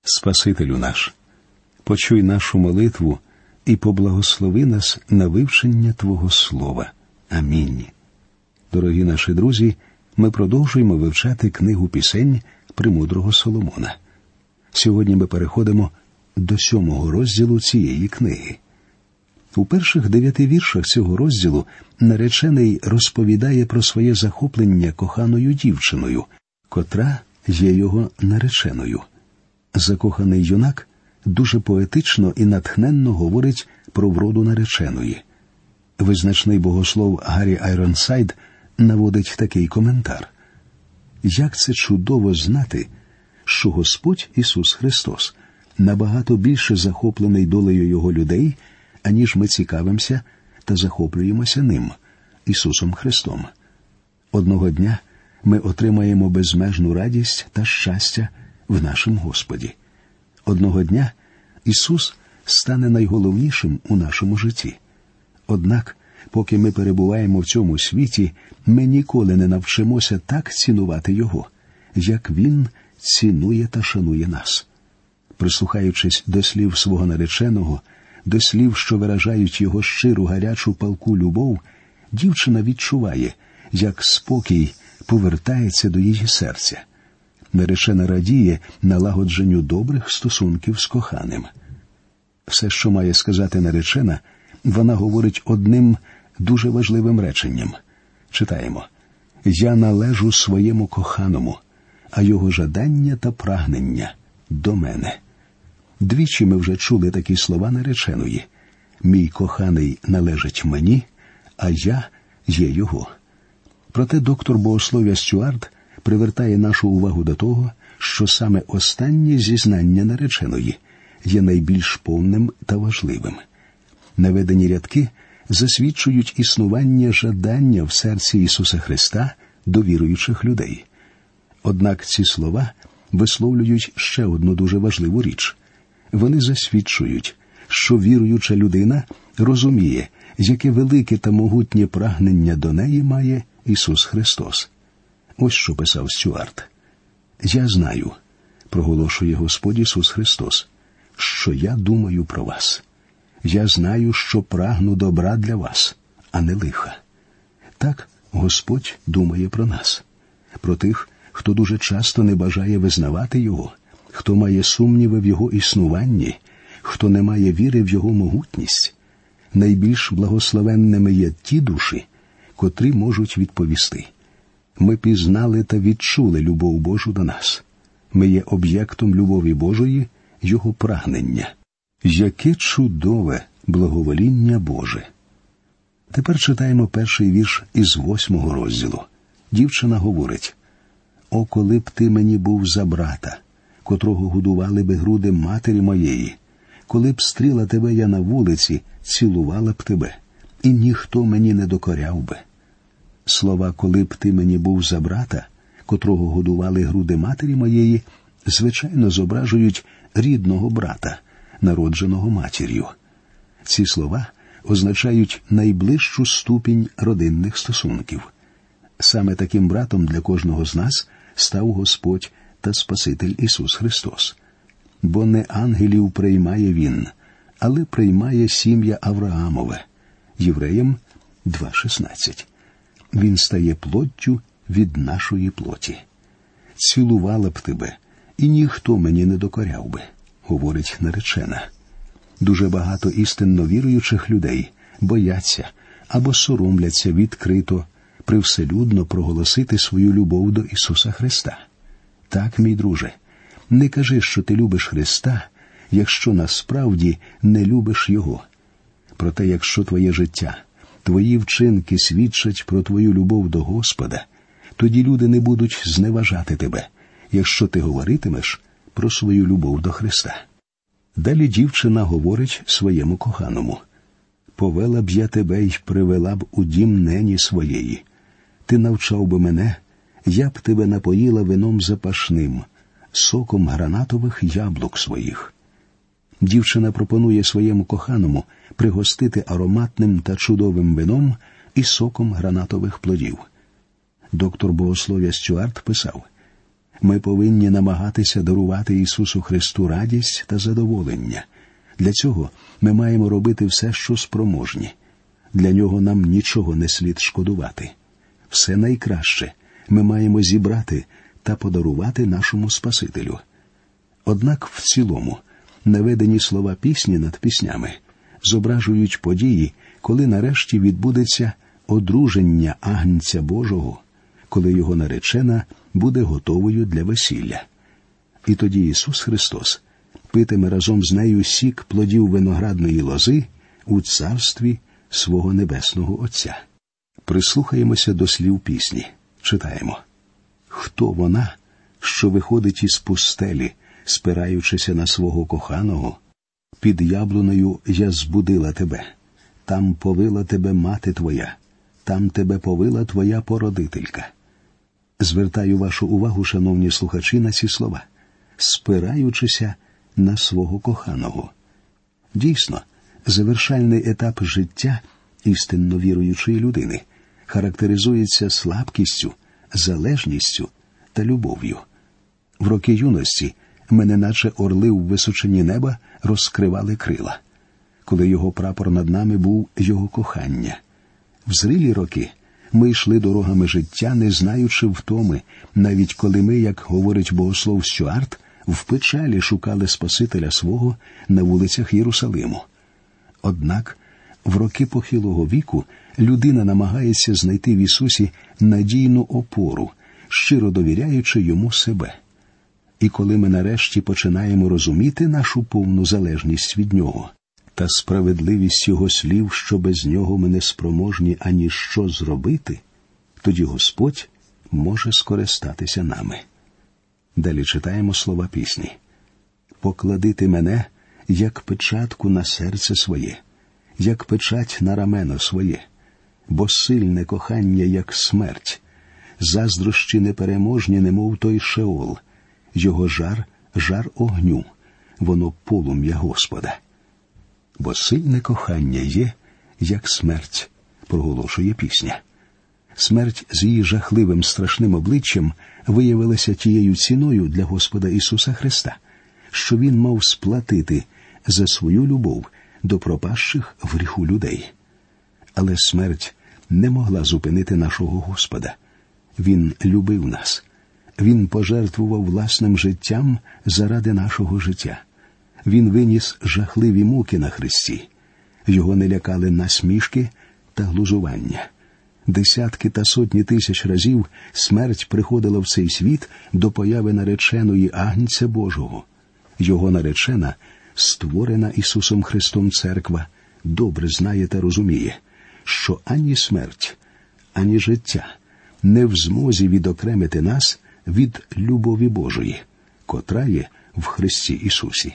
Спасителю наш, почуй нашу молитву і поблагослови нас на вивчення Твого Слова. Амінь. Дорогі наші друзі, ми продовжуємо вивчати книгу пісень премудрого Соломона. Сьогодні ми переходимо до 7-го розділу цієї книги. У перших 9 віршах цього розділу наречений розповідає про своє захоплення коханою дівчиною, котра є його нареченою. Закоханий юнак дуже поетично і натхненно говорить про вроду нареченої. Визначний богослов Гаррі Айронсайд наводить такий коментар. Як це чудово знати, що Господь Ісус Христос набагато більше захоплений долею Його людей, аніж ми цікавимося та захоплюємося Ним, Ісусом Христом. Одного дня ми отримаємо безмежну радість та щастя в нашому Господі. Одного дня Ісус стане найголовнішим у нашому житті. Однак, поки ми перебуваємо в цьому світі, ми ніколи не навчимося так цінувати Його, як Він цінує та шанує нас. Прислухаючись до слів свого нареченого, до слів, що виражають його щиру, гарячу, палку любов, дівчина відчуває, як спокій повертається до її серця. Наречена радіє налагодженню добрих стосунків з коханим. Все, що має сказати наречена, вона говорить одним дуже важливим реченням. Читаємо. «Я належу своєму коханому, а його жадання та прагнення до мене». Двічі ми вже чули такі слова нареченої. «Мій коханий належить мені, а я є його». Проте доктор богослов'я Стюарт привертає нашу увагу до того, що саме останнє зізнання нареченої є найбільш повним та важливим. Наведені рядки засвідчують існування жадання в серці Ісуса Христа до віруючих людей. Однак ці слова висловлюють ще одну дуже важливу річ. Вони засвідчують, що віруюча людина розуміє, яке велике та могутнє прагнення до неї має Ісус Христос. Ось що писав Стюарт. «Я знаю, – проголошує Господь Ісус Христос, – що я думаю про вас. Я знаю, що прагну добра для вас, а не лиха». Так Господь думає про нас. Про тих, хто дуже часто не бажає визнавати Його, хто має сумніви в Його існуванні, хто не має віри в Його могутність. Найбільш благословенними є ті душі, котрі можуть відповісти. Ми пізнали та відчули любов Божу до нас. Ми є об'єктом любові Божої, Його прагнення. Яке чудове благовоління Боже! Тепер читаємо перший вірш із 8-го розділу. Дівчина говорить: «О, коли б ти мені був за брата, котрого годували би груди матері моєї, коли б стріла тебе я на вулиці, цілувала б тебе, і ніхто мені не докоряв би». Слова «коли б ти мені був за брата, котрого годували груди матері моєї», звичайно, зображують рідного брата, народженого матір'ю. Ці слова означають найближчу ступінь родинних стосунків. Саме таким братом для кожного з нас став Господь та Спаситель Ісус Христос. Бо не ангелів приймає Він, але приймає сім'я Авраамове. Євреям 2:16. Він стає плоттю від нашої плоті. «Цілувала б тебе, і ніхто мені не докоряв би», – говорить наречена. Дуже багато істинно віруючих людей бояться або соромляться відкрито, привселюдно проголосити свою любов до Ісуса Христа. Так, мій друже, не кажи, що ти любиш Христа, якщо насправді не любиш Його. Проте, якщо твоє життя, твої вчинки свідчать про твою любов до Господа, тоді люди не будуть зневажати тебе, якщо ти говоритимеш про свою любов до Христа. Далі дівчина говорить своєму коханому: «Повела б я тебе й привела б у дім нені своєї. Ти навчав би мене, я б тебе напоїла вином запашним, соком гранатових яблук своїх». Дівчина пропонує своєму коханому пригостити ароматним та чудовим вином і соком гранатових плодів. Доктор богослов'я Стюарт писав: Ми повинні намагатися дарувати Ісусу Христу радість та задоволення. Для цього ми маємо робити все, що спроможні. Для Нього нам нічого не слід шкодувати. Все найкраще ми маємо зібрати та подарувати нашому Спасителю. Однак в цілому наведені слова пісні над піснями зображують події, коли нарешті відбудеться одруження Агнця Божого, коли Його наречена буде готовою для весілля. І тоді Ісус Христос питиме разом з нею сік плодів виноградної лози у царстві свого небесного Отця. Прислухаємося до слів пісні. Читаємо. «Хто вона, що виходить із пустелі, спираючися на свого коханого? Під яблуною я збудила тебе, там повила тебе мати твоя, там тебе повила твоя породителька». Звертаю вашу увагу, шановні слухачі, на ці слова. «Спираючися на свого коханого». Дійсно, завершальний етап життя істинно віруючої людини характеризується слабкістю, залежністю та любов'ю. В роки юності ми, неначе орли в височині неба, розкривали крила, коли Його прапор над нами був Його кохання. В зрілі роки ми йшли дорогами життя, не знаючи втоми, навіть коли ми, як говорить богослов Стюарт, в печалі шукали Спасителя свого на вулицях Єрусалиму. Однак в роки похилого віку людина намагається знайти в Ісусі надійну опору, щиро довіряючи Йому себе. І коли ми нарешті починаємо розуміти нашу повну залежність від Нього та справедливість Його слів, що без Нього ми не спроможні ані що зробити, тоді Господь може скористатися нами. Далі читаємо слова пісні. «Поклади ти мене, як печатку на серце своє, як печать на рамено своє, бо сильне кохання, як смерть, заздрощі непереможні, немов той Шеол, його жар – жар огню, воно полум'я Господа. Бо сильне кохання є, як смерть», – проголошує пісня. Смерть з її жахливим страшним обличчям виявилася тією ціною для Господа Ісуса Христа, що Він мав сплатити за свою любов до пропащих в гріху людей. Але смерть не могла зупинити нашого Господа. Він любив нас. Він пожертвував власним життям заради нашого життя. Він виніс жахливі муки на хресті. Його не лякали насмішки та глузування. Десятки та сотні тисяч разів смерть приходила в цей світ до появи нареченої Агнця Божого. Його наречена, створена Ісусом Христом церква, добре знає та розуміє, що ані смерть, ані життя не в змозі відокремити нас від любові Божої, котра є в Христі Ісусі.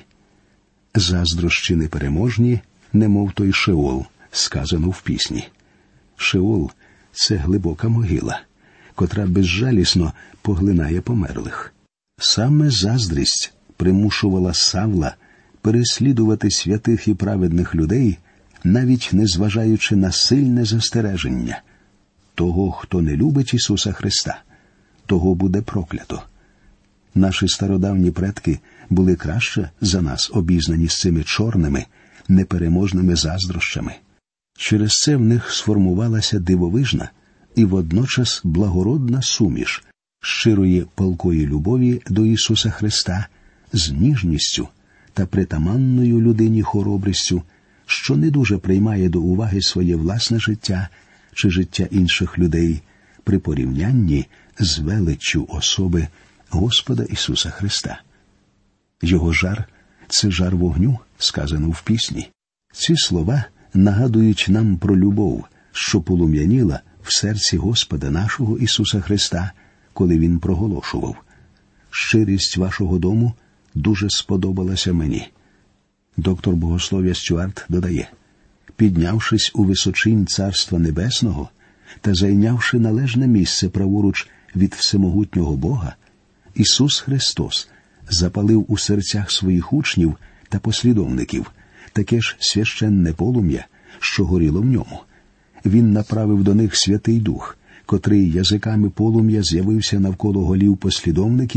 Заздрощі непереможні, немов той Шеол, сказано в пісні. Шеол – це глибока могила, котра безжалісно поглинає померлих. Саме заздрість примушувала Савла переслідувати святих і праведних людей, навіть незважаючи на сильне застереження. Того, хто не любить Ісуса Христа, того буде проклято. Наші стародавні предки були краще за нас обізнані з цими чорними, непереможними заздрощами. Через це в них сформувалася дивовижна і водночас благородна суміш щирої палкої любові до Ісуса Христа з ніжністю та притаманною людині хоробрістю, що не дуже приймає до уваги своє власне життя чи життя інших людей при порівнянні з величчю особи Господа Ісуса Христа. Його жар – це жар вогню, сказано в пісні. Ці слова нагадують нам про любов, що полум'яніла в серці Господа нашого Ісуса Христа, коли Він проголошував: «Щирість вашого дому дуже сподобалася мені». Доктор богослов'я Стюарт додає: «Піднявшись у височинь Царства Небесного та зайнявши належне місце праворуч від всемогутнього Бога, Ісус Христос запалив у серцях своїх учнів та послідовників таке ж священне полум'я, що горіло в ньому. Він направив до них Святий Дух, котрий язиками полум'я з'явився навколо голів послідовників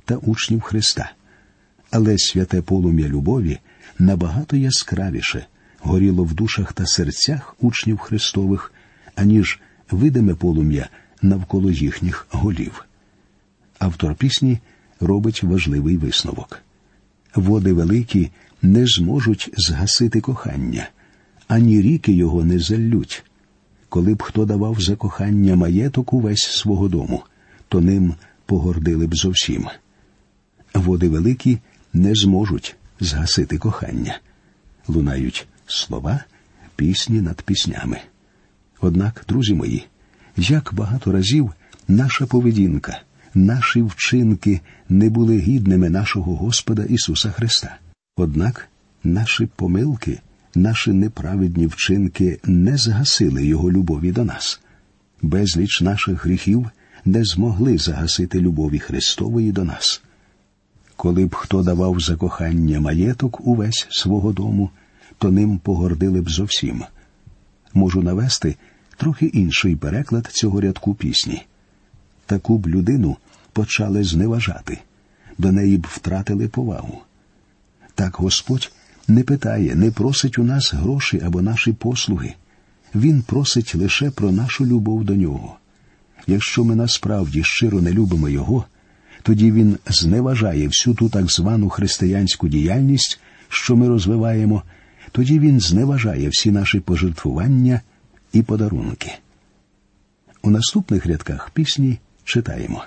та учнів Христа. Але святе полум'я любові набагато яскравіше горіло в душах та серцях учнів Христових, аніж видиме полум'я навколо їхніх голів. Автор пісні робить важливий висновок. Води великі не зможуть згасити кохання, ані ріки його не заллють. Коли б хто давав за кохання маєток увесь свого дому, то ним погордили б зовсім. Води великі не зможуть згасити кохання. Лунають слова, пісні над піснями. Однак, друзі мої, як багато разів наша поведінка, наші вчинки не були гідними нашого Господа Ісуса Христа. Однак наші помилки, наші неправедні вчинки не згасили Його любові до нас. Безліч наших гріхів не змогли загасити любові Христової до нас. Коли б хто давав за кохання маєток увесь свого дому, то ним погордили б зовсім. Можу навести трохи інший переклад цього рядку пісні. Таку б людину почали зневажати, до неї б втратили повагу. Так Господь не питає, не просить у нас гроші або наші послуги. Він просить лише про нашу любов до Нього. Якщо ми насправді щиро не любимо Його, тоді Він зневажає всю ту так звану християнську діяльність, що ми розвиваємо, тоді Він зневажає всі наші пожертвування і подарунки. У наступних рядках пісні читаємо: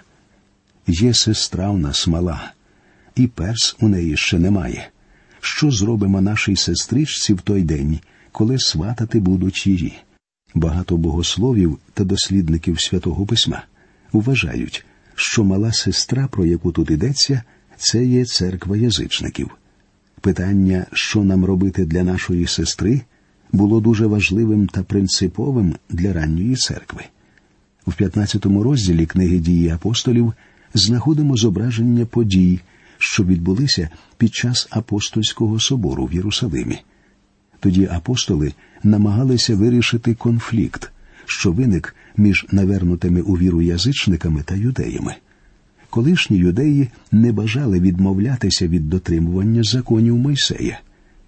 «Є сестра в нас мала, і перс у неї ще немає. Що зробимо нашій сестричці в той день, коли сватати будуть її?» Багато богословів та дослідників Святого Письма вважають, що мала сестра, про яку тут йдеться, це є церква язичників. Питання, що нам робити для нашої сестри, було дуже важливим та принциповим для ранньої церкви. В 15 розділі книги «Дії апостолів» знаходимо зображення подій, що відбулися під час апостольського собору в Єрусалимі. Тоді апостоли намагалися вирішити конфлікт, що виник між навернутими у віру язичниками та юдеями. Колишні юдеї не бажали відмовлятися від дотримування законів Мойсея.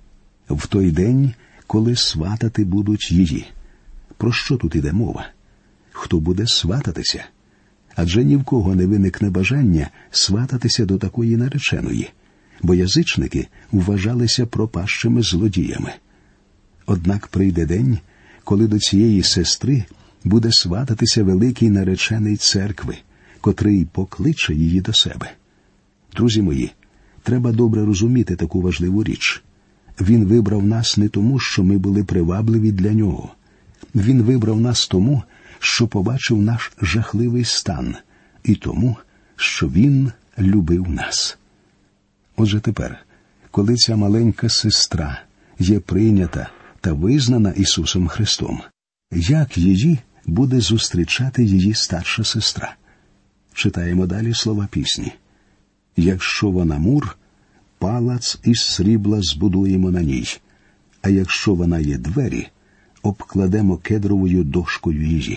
В той день, коли сватати будуть її. Про що тут іде мова? Хто буде свататися? Адже ні в кого не виникне бажання свататися до такої нареченої, бо язичники вважалися пропащими злодіями. Однак прийде день, коли до цієї сестри буде свататися великий наречений церкви, котрий покличе її до себе. Друзі мої, треба добре розуміти таку важливу річ. Він вибрав нас не тому, що ми були привабливі для Нього. Він вибрав нас тому, що побачив наш жахливий стан, і тому, що Він любив нас. Отже тепер, коли ця маленька сестра є прийнята та визнана Ісусом Христом, як її буде зустрічати її старша сестра? Читаємо далі слова пісні. «Якщо вона мур, палац із срібла збудуємо на ній, а якщо вона є двері, обкладемо кедровою дошкою її».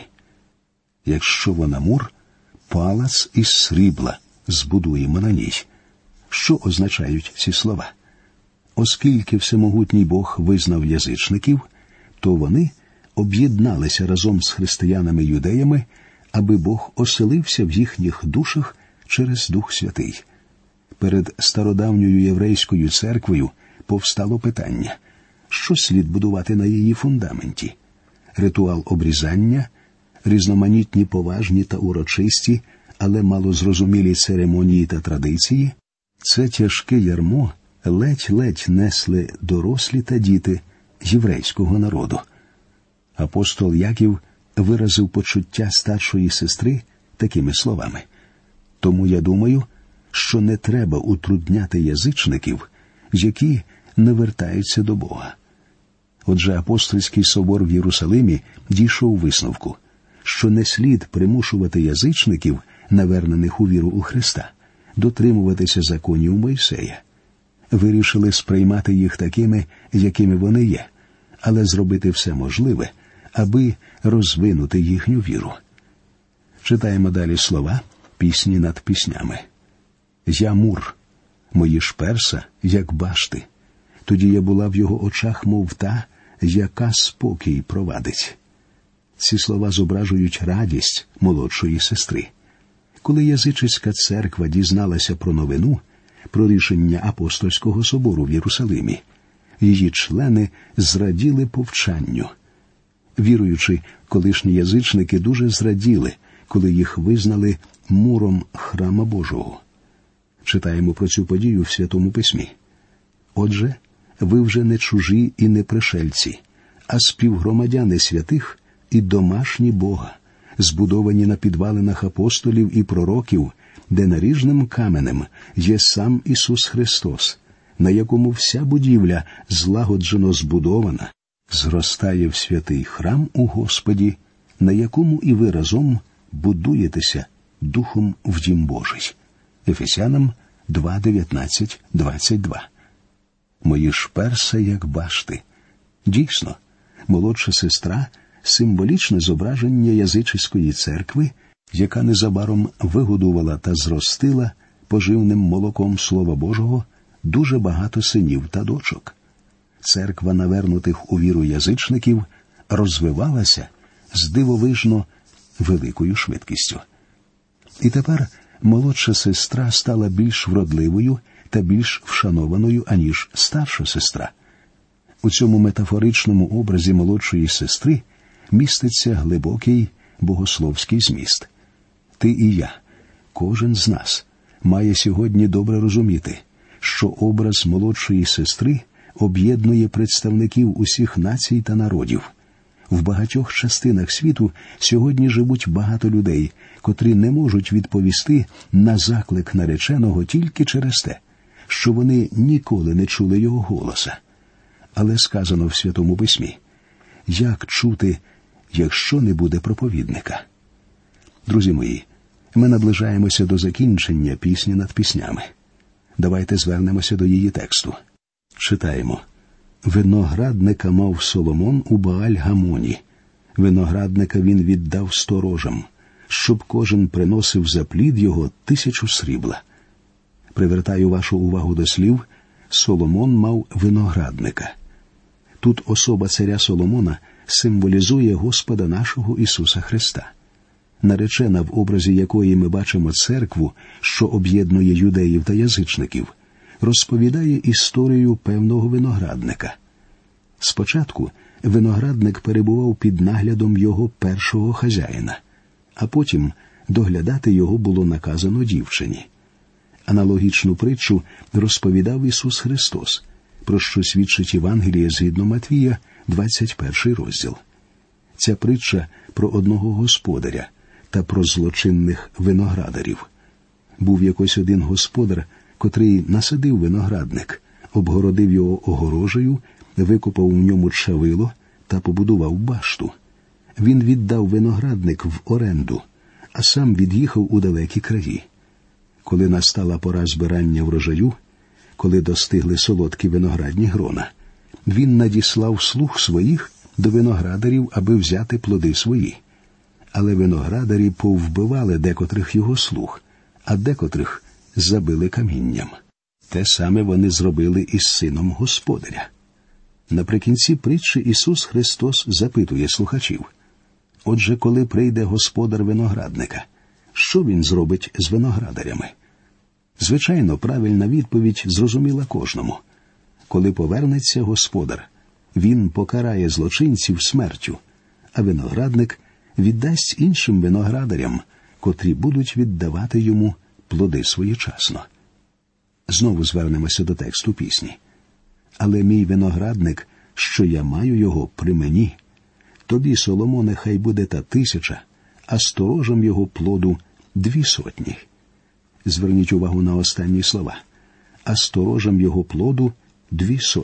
Якщо вона мур, палац із срібла збудуємо на ній. Що означають ці слова? Оскільки всемогутній Бог визнав язичників, то вони об'єдналися разом з християнами-юдеями, аби Бог оселився в їхніх душах через Дух Святий. Перед стародавньою єврейською церквою повстало питання, що слід будувати на її фундаменті? Ритуал обрізання, різноманітні поважні та урочисті, але малозрозумілі церемонії та традиції? Це тяжке ярмо ледь-ледь несли дорослі та діти єврейського народу. Апостол Яків виразив почуття старшої сестри такими словами: «Тому я думаю, що не треба утрудняти язичників, які не вертаються до Бога». Отже, апостольський собор в Єрусалимі дійшов висновку, що не слід примушувати язичників, навернених у віру у Христа, дотримуватися законів Мойсея. Вирішили сприймати їх такими, якими вони є, але зробити все можливе, аби розвинути їхню віру. Читаємо далі слова пісні над піснями. Я мур, мої ж перса, як башти. Тоді я була в його очах, мов та, яка спокій провадить». Ці слова зображують радість молодшої сестри. Коли язичницька церква дізналася про новину, про рішення апостольського собору в Єрусалимі, її члени зраділи повчанню. Віруючи, колишні язичники дуже зраділи, коли їх визнали муром храма Божого. Читаємо про цю подію в Святому Письмі. «Отже, ви вже не чужі і не пришельці, а співгромадяни святих і домашні Бога, збудовані на підвалинах апостолів і пророків, де наріжним каменем є сам Ісус Христос, на якому вся будівля злагоджено збудована, зростає в святий храм у Господі, на якому і ви разом будуєтеся Духом в Дім Божий». Ефесянам 2:19-22. «Мої ж перса, як башти». Дійсно, молодша сестра – символічне зображення язичницької церкви, яка незабаром вигодувала та зростила поживним молоком Слова Божого дуже багато синів та дочок. Церква навернутих у віру язичників розвивалася з дивовижно великою швидкістю. І тепер молодша сестра стала більш вродливою та більш вшанованою, аніж старша сестра. У цьому метафоричному образі молодшої сестри міститься глибокий богословський зміст. Ти і я, кожен з нас, має сьогодні добре розуміти, що образ молодшої сестри об'єднує представників усіх націй та народів. В багатьох частинах світу сьогодні живуть багато людей, котрі не можуть відповісти на заклик нареченого тільки через те, що вони ніколи не чули його голоса. Але сказано в Святому Письмі: «Як чути, якщо не буде проповідника?» Друзі мої, ми наближаємося до закінчення пісні над піснями. Давайте звернемося до її тексту. Читаємо. «Виноградника мав Соломон у Бааль-Гамоні. Виноградника він віддав сторожам, щоб кожен приносив за плід його 1000 срібла». Привертаю вашу увагу до слів «Соломон мав виноградника». Тут особа царя Соломона символізує Господа нашого Ісуса Христа. Наречена, в образі якої ми бачимо церкву, що об'єднує юдеїв та язичників, розповідає історію певного виноградника. Спочатку виноградник перебував під наглядом його першого хазяїна, а потім доглядати його було наказано дівчині. Аналогічну притчу розповідав Ісус Христос, про що свідчить Євангеліє згідно Матвія, 21 розділ. Ця притча про одного господаря та про злочинних виноградарів. Був якось один господар, котрий насадив виноградник, обгородив його огорожею, викопав у ньому чавило та побудував башту. Він віддав виноградник в оренду, а сам від'їхав у далекі краї. Коли настала пора збирання врожаю, коли достигли солодкі виноградні грона, він надіслав слуг своїх до виноградарів, аби взяти плоди свої. Але виноградарі повбивали декотрих його слуг, а декотрих забили камінням. Те саме вони зробили із сином господаря. Наприкінці притчі Ісус Христос запитує слухачів: «Отже, коли прийде господар виноградника, що він зробить з виноградарями?» Звичайно, правильна відповідь зрозуміла кожному. Коли повернеться господар, він покарає злочинців смертю, а виноградник віддасть іншим виноградарям, котрі будуть віддавати йому плоди своєчасно. Знову звернемося до тексту пісні. «Але мій виноградник, що я маю його при мені, тобі, Соломоне, хай буде та 1000, а сторожам його плоду 200». Зверніть увагу на останні слова. «А сторожам його плоду 200».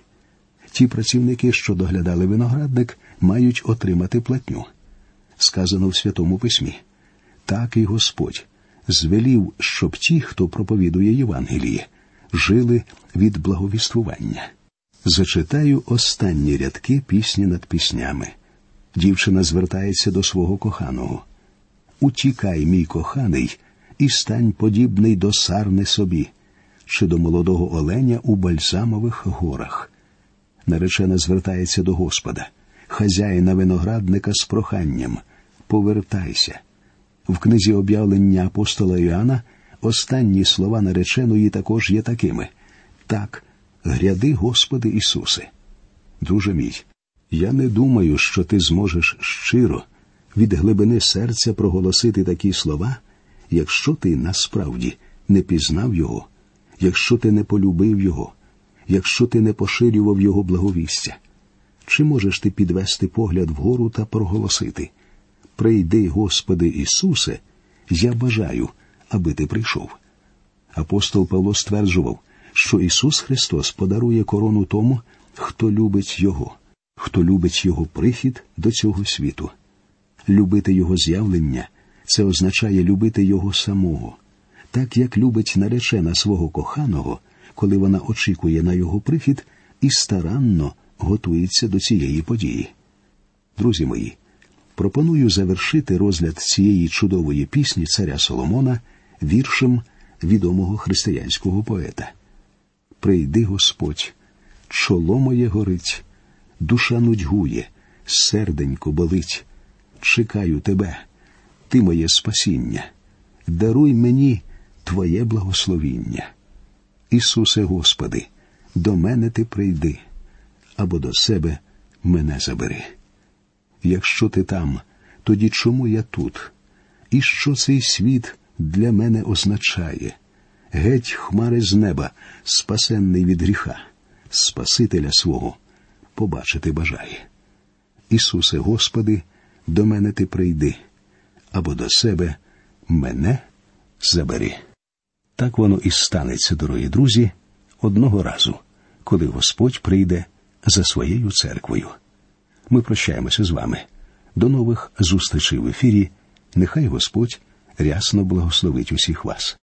Ті працівники, що доглядали виноградник, мають отримати платню. Сказано в Святому Письмі: «Так і Господь звелів, щоб ті, хто проповідує Євангеліє, жили від благовіствування». Зачитаю останні рядки пісні над піснями. Дівчина звертається до свого коханого: «Утікай, мій коханий, і стань подібний до сарни собі, чи до молодого оленя у бальзамових горах. Наречена звертається до Господа, хазяїна виноградника з проханням: повертайся. В книзі об'явлення апостола Іоанна останні слова нареченої також є такими: так, гряди, Господи Ісусе. Друже мій, я не думаю, що ти зможеш щиро від глибини серця проголосити такі слова, якщо ти насправді не пізнав Його, якщо ти не полюбив Його, якщо ти не поширював Його благовістя. Чи можеш ти підвести погляд вгору та проголосити: «Прийди, Господи Ісусе, я бажаю, аби ти прийшов». Апостол Павло стверджував, що Ісус Христос подарує корону тому, хто любить Його, хто любить Його прихід до цього світу. Любити Його з'явлення – це означає любити Його самого, так як любить наречена свого коханого, коли вона очікує на Його прихід і старанно готується до цієї події. Друзі мої, пропоную завершити розгляд цієї чудової пісні царя Соломона віршем відомого християнського поета. «Прийди, Господь, чоло моє горить, душа нудьгує, серденько болить. Чекаю Тебе, Ти моє спасіння, даруй мені Твоє благословіння. Ісусе Господи, до мене Ти прийди, або до себе мене забери. Якщо Ти там, тоді чому я тут? І що цей світ для мене означає? Геть хмари з неба, спасенний від гріха, Спасителя свого побачити бажає. Ісусе Господи, до мене Ти прийди, або до себе мене забери». Так воно і станеться, дорогі друзі, одного разу, коли Господь прийде за своєю церквою. Ми прощаємося з вами. До нових зустрічей в ефірі. Нехай Господь рясно благословить усіх вас.